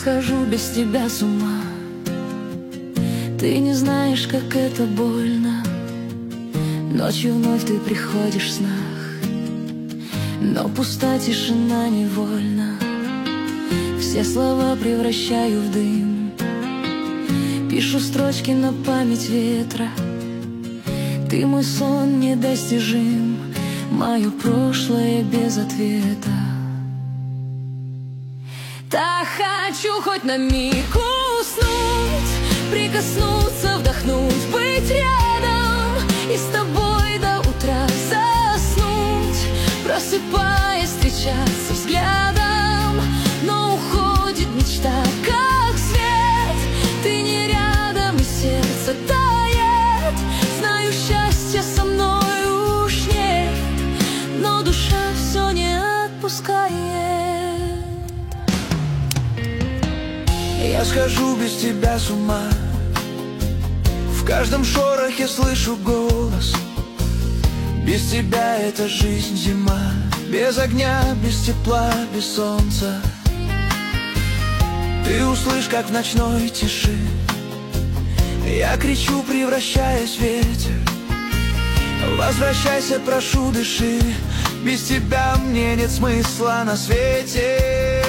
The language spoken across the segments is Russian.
схожу без тебя с ума. Ты не знаешь, как это больно. Ночью вновь ты приходишь в снах, но пуста тишина невольно. Все слова превращаю в дым, пишу строчки на память ветра. Ты мой сон недостижим, мое прошлое без ответа. Так хочу хоть на миг уснуть, прикоснуться, вдохнуть, быть рядом и с тобой до утра заснуть, просыпаясь, встречаться взглядом. Но уходит мечта, как свет. Ты не рядом, и сердце тает. Знаю, счастья со мной уж нет, но душа все не отпускает. Я схожу без тебя с ума. В каждом шорохе слышу голос. Без тебя эта жизнь зима. Без огня, без тепла, без солнца. Ты услышь, как в ночной тиши я кричу, превращаясь в ветер. Возвращайся, прошу, дыши. Без тебя мне нет смысла на свете.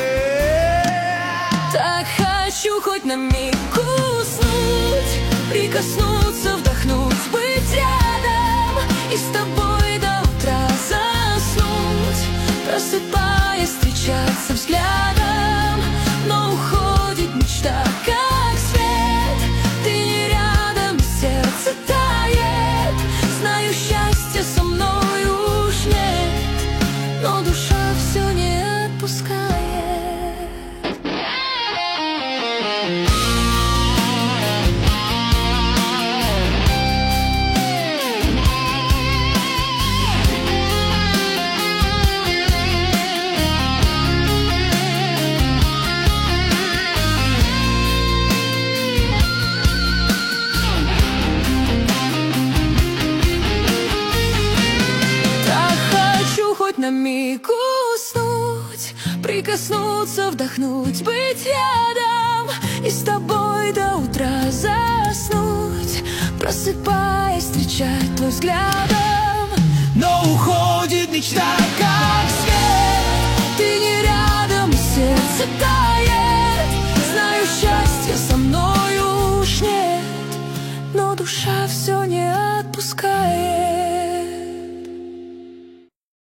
Так хочу хоть на миг уснуть, прикоснуться, вдохнуть, быть рядом и с тобой до утра заснуть, просыпаясь, встречаться взглядом. Но уходит мечта, как свет. Ты не рядом, сердце тает. Знаю, счастья со мной уж нет, но душа все не отпускает. На миг уснуть, прикоснуться, вдохнуть, быть рядом и с тобой до утра заснуть, просыпаясь, встречать твой взглядом. Но уходит мечта, как свет. Ты не рядом, и сердце тает. Знаю, счастья со мной уж нет, но душа все не